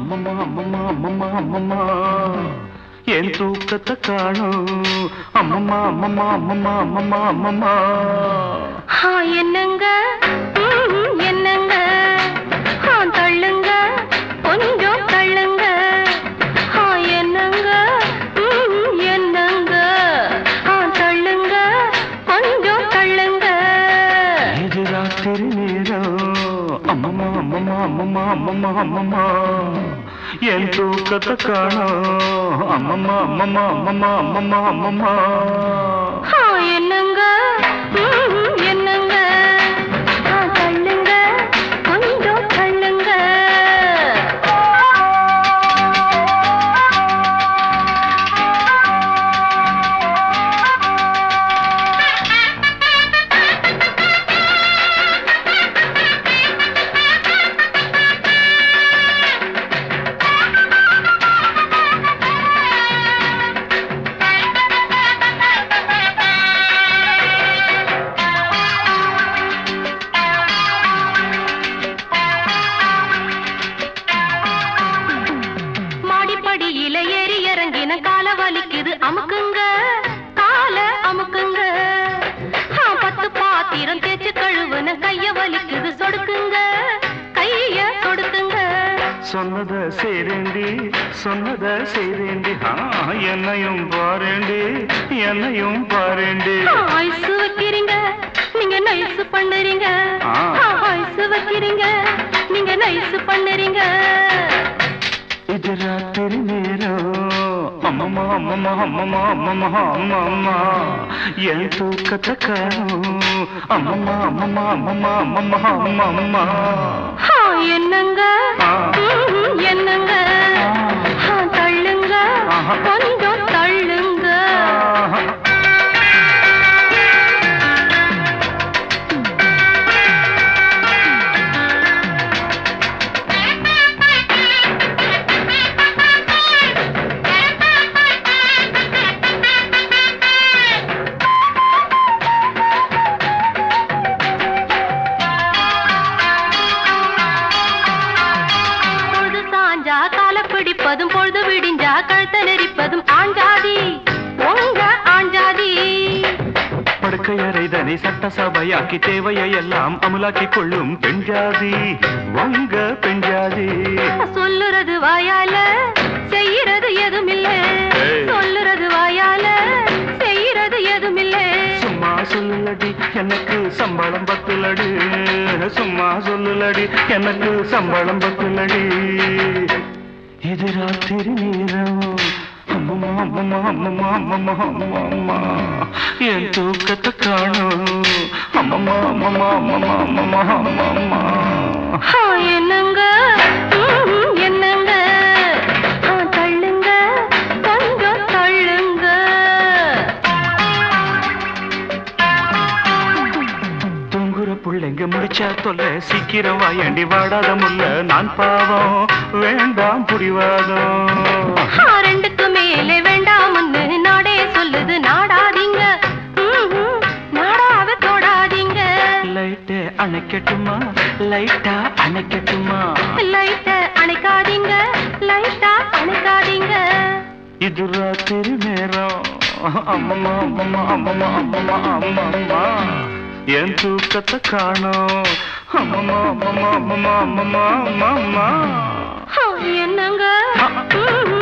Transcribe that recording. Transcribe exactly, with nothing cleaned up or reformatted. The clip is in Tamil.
அம்மம்மா அம்மம்மா அம்மம்மா அம்மம்மா என் தூக்கத்தை காணும் அம்மம்மா அம்மம்மா அம்மம்மா அம்மம்மா அம்மம்மா என்னங்க என்னங்க தள்ளுங்க கொஞ்சம் தள்ளுங்க என்னங்க என்னங்க தள்ளுங்க கொஞ்சம் தள்ளுங்க இது ராத்திரி நேரம் அம்மம்மா அம்மம்மா அம்மம்மா அம்மம்மா அம்மம்மா என் தூக்கத்தை காணும் அம்மம்மா அம்மம்மா அம்மம்மா அம்மம்மா அம்மம்மா என்னங்க என்னங்க தள்ளுங்க கொஞ்சம் தள்ளுங்க ஏறி இறங்கின கால வலிக்குது அமுக்குங்க கால அமுக்குங்க பத்து பாத்திரம் தேய்ச்சு கழுவுன கைய வலிக்குது சொடுக்குங்க கைய சொடுக்குங்க சொன்னத செய்றேண்டி சொன்னத செய்றேண்டி என்னையும் பாருண்டி என்னையும் பாருண்டி ஐசு வைக்கிறீங்க நீங்க நைசு பண்ணுறீங்க ஐசு வைக்கிறீங்க நீங்க நைசு பண்ணுறீங்க இது ராத்திரி நேரம் அம்மம்மா அம்மம்மா அம்மம்மா அம்மம்மா அம்மம்மா என் தூக்கத்தை காணும் அம்மம்மா அம்மம்மா அம்மம்மா அம்மம்மா அம்மம்மா என்னங்க என்னங்க தள்ளுங்க கொஞ்சம் தள்ளுங்க பிடிப்பதும் பொழுது விடிஞ்சா கழுத்த நெரிப்பதும் ஆஞ்சாதி உங்க ஆஞ்சாதி படுக்கை அறைதனை சட்டசபையாக்கி தேவையை எல்லாம் அமுலாக்கி கொள்ளும் பெண்ஜாதி உங்க பெண்ஜாதி சொல்லுறது வாயால செய்யறது எதுவும் இல்லை சொல்லுறது வாயால செய்யறது எதுவும் இல்லை சும்மா சொல்லுலடி எனக்கு சம்பளம் பத்துலடி சும்மா சொல்லுலடி எனக்கு சம்பளம் பத்துலடி இது ராத்திரி நேரம் அம்மம்மா அம்மம்மா அம்மம்மா அம்மம்மா அம்மம்மா என் தூக்கத்தை காணும் அம்மம்மா அம்மம்மா அம்மம்மா அம்மம்மா அம்மம்மா என்னங்க என்னங்க தள்ளுங்க கொஞ்சம் தள்ளுங்க தூங்குற புள்ளைங்க முடிச்சா தொல்ல சீக்கிரம் வாயண்டி வாடாத முல்ல நான் பாவம் வேண்டாம் புடிவாதம் ரெண்டுக்கு மேலே வேண்டாம்னு நாடே சொல்லுது நாடாதீங்க நாடாவ தொடாதீங்க லைட்டை அணைக்கட்டுமா லைட்டா அணைக்கட்டுமா லைட்டை அணைக்காதீங்க லைட்டா அணைக்காதீங்க இது ராத்திரி நேரம் அம்மம்மா அம்மம்மா அம்மம்மா அம்மம்மா அம்மம்மா என் தூக்கத்தை காணும் அம்மம்மா அம்மம்மா அம்மம்மா அம்மம்மா அம்மம்மா என்னங்க